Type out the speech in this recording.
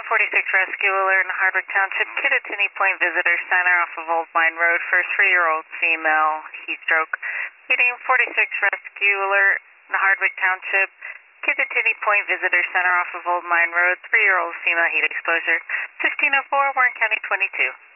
46 Rescue Alert in Hardwick Township, Kittatinny Point Visitor Center off of Old Mine Road for a 3-year-old female heat stroke. Reading 46 Rescue Alert in Hardwick Township, Kittatinny Point Visitor Center off of Old Mine Road, 3-year-old female heat exposure. 1504, Warren County 22.